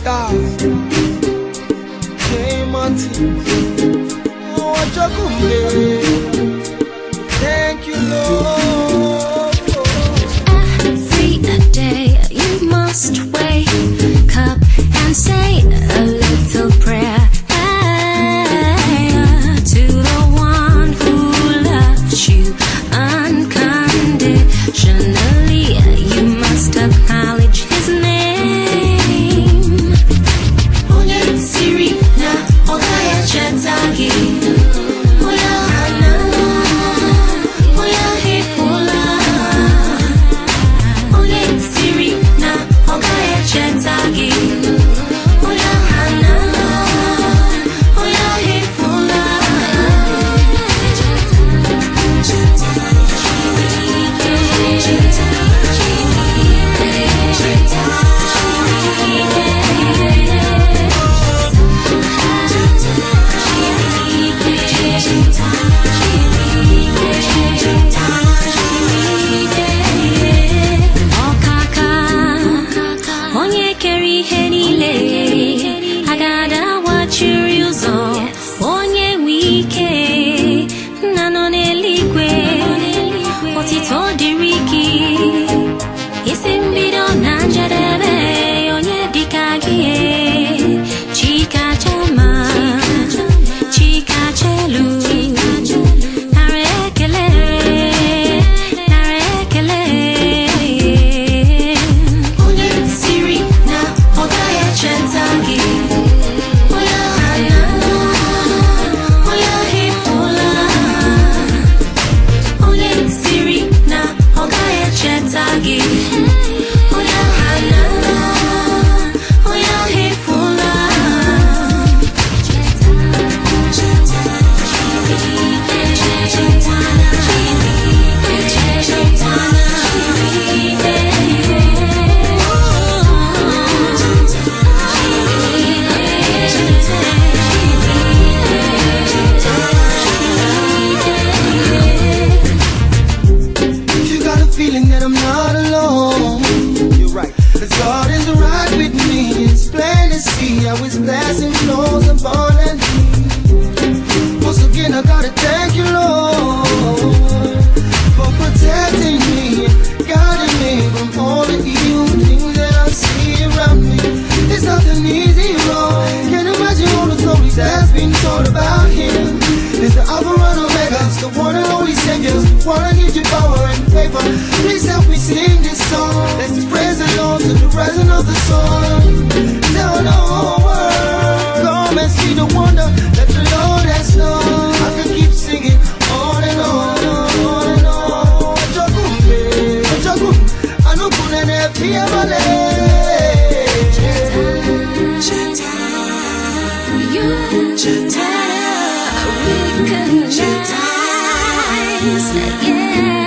star. Hey, Monty. Oh, Chakumbe. Thank you, Lord. Every day you must wake up and say a little prayer to the one who loves you unconditionally. You must acknowledge his name. Onye siri na ogaya chetagi. Oya hana, oya hepula. Onye siri na ogaya chetagi. Oya hana, oya hepula. Feeling that I'm not alone. You're right, 'cause God is right with me. It's plain to see how His blessing flows abundantly. Once again, I gotta thank you, Lord, for protecting me, guiding me from all the evil things that I see around me. It's nothing easy, Lord. Can't imagine all the stories that's been told about Him. It's the Alpha and Omega, it's the one and only Savior. Wanna give you power and favor. Please help me sing this song. Let's praise the Lord to the rising of the sun. Tell the whole world, come and see the wonder that the Lord has done. I can keep singing on and on, on and on. Chakumbe, chakumbe, anukunene pia male. You, we recognize, yeah.